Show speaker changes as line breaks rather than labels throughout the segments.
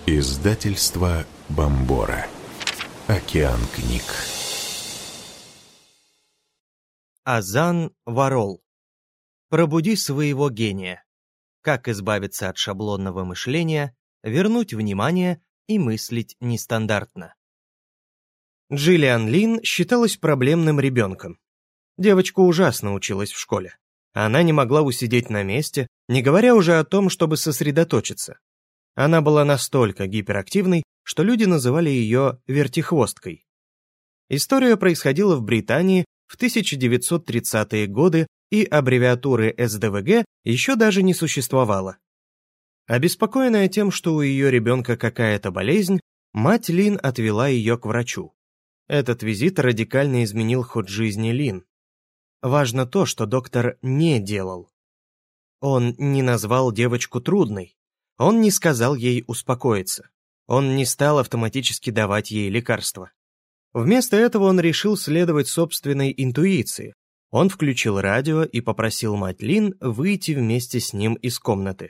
Издательство Бомбора. Океан книг.
Азан Варол. Пробуди своего гения. Как избавиться от шаблонного мышления, вернуть внимание и мыслить нестандартно. Джиллиан Лин считалась проблемным ребенком. Девочка ужасно училась в школе. Она не могла усидеть на месте, не говоря уже о том, чтобы сосредоточиться. Она была настолько гиперактивной, что люди называли ее вертихвосткой. История происходила в Британии в 1930-е годы, и аббревиатуры СДВГ еще даже не существовало. Обеспокоенная тем, что у ее ребенка какая-то болезнь, мать Лин отвела ее к врачу. Этот визит радикально изменил ход жизни Лин. Важно то, что доктор не делал. Он не назвал девочку трудной. Он не сказал ей успокоиться. Он не стал автоматически давать ей лекарства. Вместо этого он решил следовать собственной интуиции. Он включил радио и попросил мать Лин выйти вместе с ним из комнаты.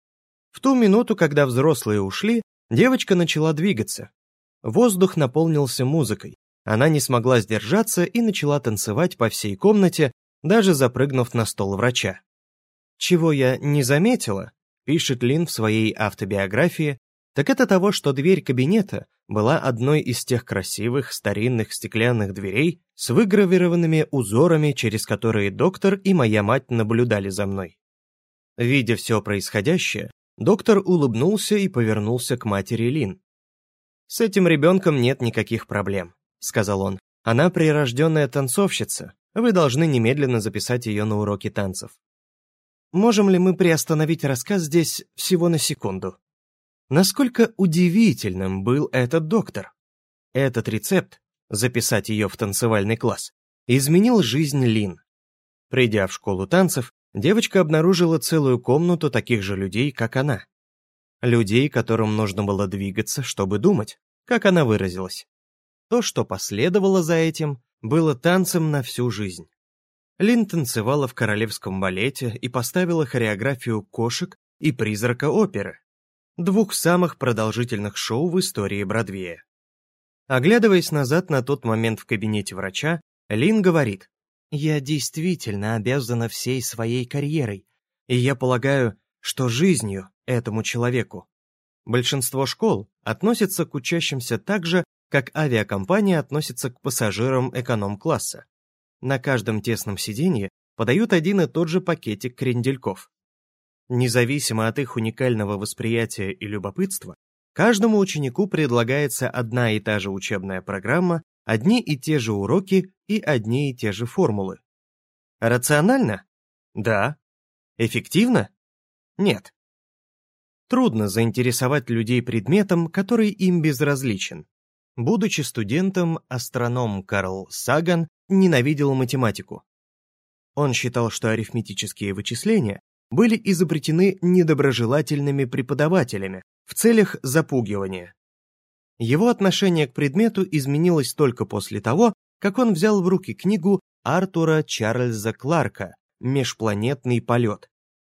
В ту минуту, когда взрослые ушли, девочка начала двигаться. Воздух наполнился музыкой. Она не смогла сдержаться и начала танцевать по всей комнате, даже запрыгнув на стол врача. «Чего я не заметила», — пишет Лин в своей автобиографии, так это того, что дверь кабинета была одной из тех красивых старинных стеклянных дверей с выгравированными узорами, через которые доктор и моя мать наблюдали за мной. Видя все происходящее, доктор улыбнулся и повернулся к матери Лин. «С этим ребенком нет никаких проблем», — сказал он. «Она прирожденная танцовщица. Вы должны немедленно записать ее на уроки танцев». Можем ли мы приостановить рассказ здесь всего на секунду? Насколько удивительным был этот доктор. Этот рецепт, записать ее в танцевальный класс, изменил жизнь Лин. Придя в школу танцев, девочка обнаружила целую комнату таких же людей, как она. Людей, которым нужно было двигаться, чтобы думать, как она выразилась. То, что последовало за этим, было танцем на всю жизнь. Лин танцевала в королевском балете и поставила хореографию «Кошек» и «Призрака оперы», двух самых продолжительных шоу в истории Бродвея. Оглядываясь назад на тот момент в кабинете врача, Лин говорит: «Я действительно обязана всей своей карьерой, и я полагаю, что жизнью этому человеку». Большинство школ относятся к учащимся так же, как авиакомпания относится к пассажирам эконом-класса. На каждом тесном сиденье подают один и тот же пакетик крендельков. Независимо от их уникального восприятия и любопытства, каждому ученику предлагается одна и та же учебная программа, одни и те же уроки и одни и те же формулы. Рационально? Да. Эффективно? Нет. Трудно заинтересовать людей предметом, который им безразличен. Будучи студентом, астроном Карл Саган ненавидел математику. Он считал, что арифметические вычисления были изобретены недоброжелательными преподавателями в целях запугивания. Его отношение к предмету изменилось только после того, как он взял в руки книгу Артура Чарльза Кларка «Межпланетный полет».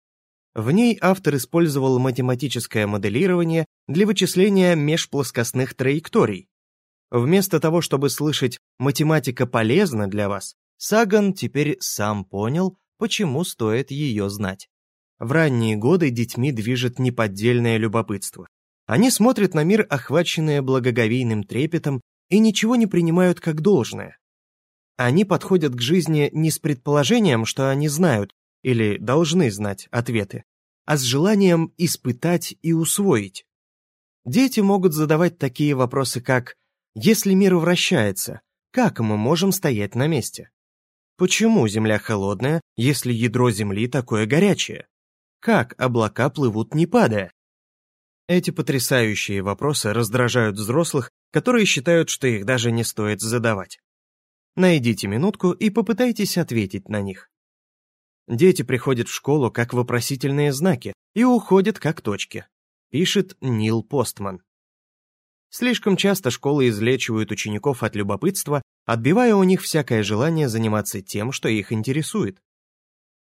В ней автор использовал математическое моделирование для вычисления межплоскостных траекторий. Вместо того, чтобы слышать «математика полезна для вас», Саган теперь сам понял, почему стоит ее знать. В ранние годы детьми движет неподдельное любопытство. Они смотрят на мир, охваченные благоговейным трепетом, и ничего не принимают как должное. Они подходят к жизни не с предположением, что они знают или должны знать ответы, а с желанием испытать и усвоить. Дети могут задавать такие вопросы, как: «Если мир вращается, как мы можем стоять на месте? Почему Земля холодная, если ядро Земли такое горячее? Как облака плывут, не падая?» Эти потрясающие вопросы раздражают взрослых, которые считают, что их даже не стоит задавать. Найдите минутку и попытайтесь ответить на них. Дети приходят в школу как вопросительные знаки и уходят как точки, пишет Нил Постман. Слишком часто школы излечивают учеников от любопытства, отбивая у них всякое желание заниматься тем, что их интересует.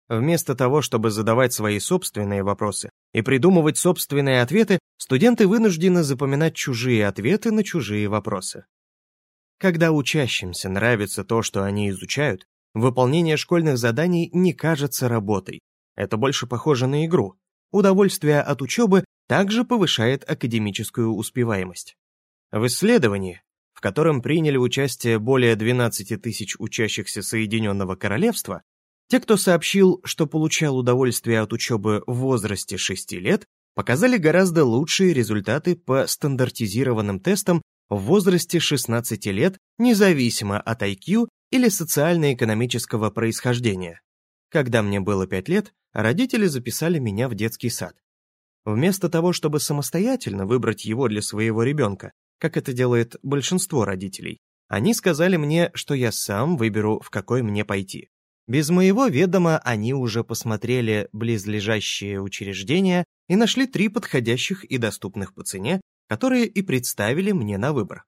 Вместо того, чтобы задавать свои собственные вопросы и придумывать собственные ответы, студенты вынуждены запоминать чужие ответы на чужие вопросы. Когда учащимся нравится то, что они изучают, выполнение школьных заданий не кажется работой. Это больше похоже на игру. Удовольствие от учебы также повышает академическую успеваемость. В исследовании, в котором приняли участие более 12 тысяч учащихся Соединенного Королевства, те, кто сообщил, что получал удовольствие от учебы в возрасте 6 лет, показали гораздо лучшие результаты по стандартизированным тестам в возрасте 16 лет, независимо от IQ или социально-экономического происхождения. Когда мне было 5 лет, родители записали меня в детский сад. Вместо того, чтобы самостоятельно выбрать его для своего ребенка, как это делает большинство родителей, они сказали мне, что я сам выберу, в какой мне пойти. Без моего ведома они уже посмотрели близлежащие учреждения и нашли 3 подходящих и доступных по цене, которые и представили мне на выбор.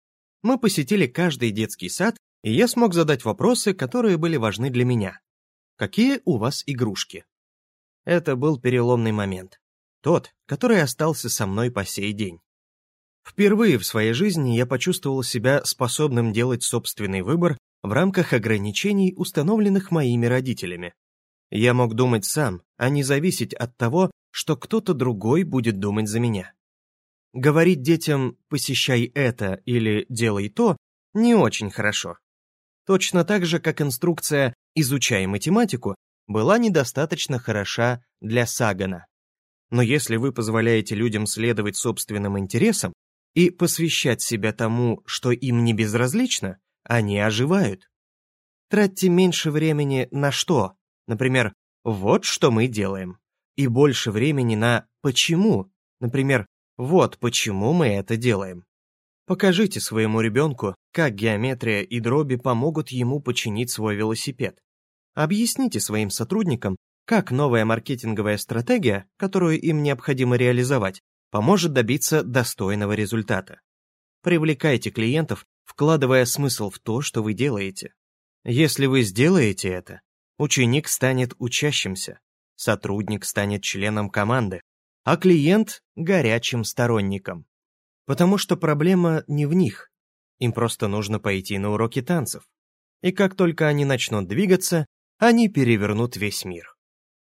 Мы посетили каждый детский сад, и я смог задать вопросы, которые были важны для меня. Какие у вас игрушки? Это был переломный момент. Тот, который остался со мной по сей день. Впервые в своей жизни я почувствовал себя способным делать собственный выбор в рамках ограничений, установленных моими родителями. Я мог думать сам, а не зависеть от того, что кто-то другой будет думать за меня. Говорить детям «посещай это» или «делай то» не очень хорошо. Точно так же, как инструкция «изучай математику» была недостаточно хороша для Сагана. Но если вы позволяете людям следовать собственным интересам и посвящать себя тому, что им не безразлично, они оживают. Тратьте меньше времени на что? Например, вот что мы делаем. И больше времени на почему. Например, вот почему мы это делаем. Покажите своему ребенку, как геометрия и дроби помогут ему починить свой велосипед. Объясните своим сотрудникам, как новая маркетинговая стратегия, которую им необходимо реализовать, поможет добиться достойного результата. Привлекайте клиентов, вкладывая смысл в то, что вы делаете. Если вы сделаете это, ученик станет учащимся, сотрудник станет членом команды, а клиент – горячим сторонником. Потому что проблема не в них, им просто нужно пойти на уроки танцев. И как только они начнут двигаться, они перевернут весь мир.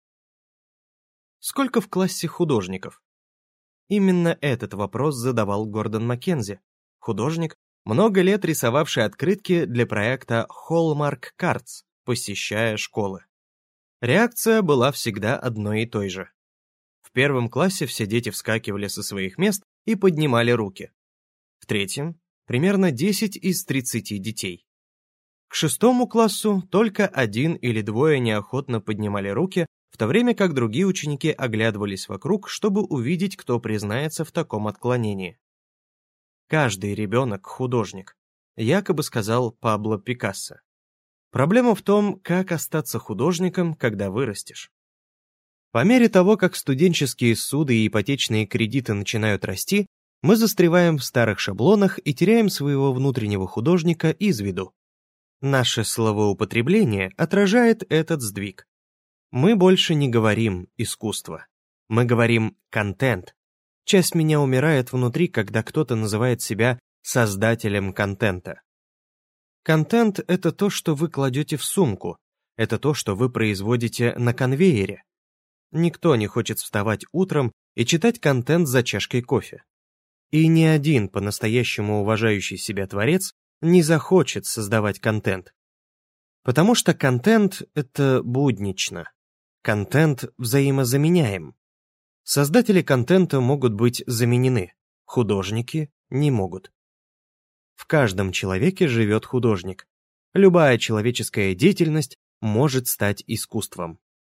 Сколько в классе художников? Именно этот вопрос задавал Гордон Маккензи, художник, много лет рисовавший открытки для проекта Hallmark Cards, посещая школы. Реакция была всегда одной и той же. В первом классе все дети вскакивали со своих мест и поднимали руки. В третьем – примерно 10 из 30 детей. К 6 классу только 1 или 2 неохотно поднимали руки, в то время как другие ученики оглядывались вокруг, чтобы увидеть, кто признается в таком отклонении. Каждый ребенок – художник, якобы сказал Пабло Пикассо. Проблема в том, как остаться художником, когда вырастешь. По мере того, как студенческие суды и ипотечные кредиты начинают расти, мы застреваем в старых шаблонах и теряем своего внутреннего художника из виду. Наше словоупотребление отражает этот сдвиг. Мы больше не говорим «искусство». Мы говорим «контент». Часть меня умирает внутри, когда кто-то называет себя создателем контента. Контент — это то, что вы кладете в сумку, это то, что вы производите на конвейере. Никто не хочет вставать утром и читать контент за чашкой кофе. И ни один по-настоящему уважающий себя творец не захочет создавать контент. Потому что контент — это буднично. Контент взаимозаменяем. Создатели контента могут быть заменены, художники не могут. В каждом человеке живет художник. Любая человеческая деятельность может стать искусством.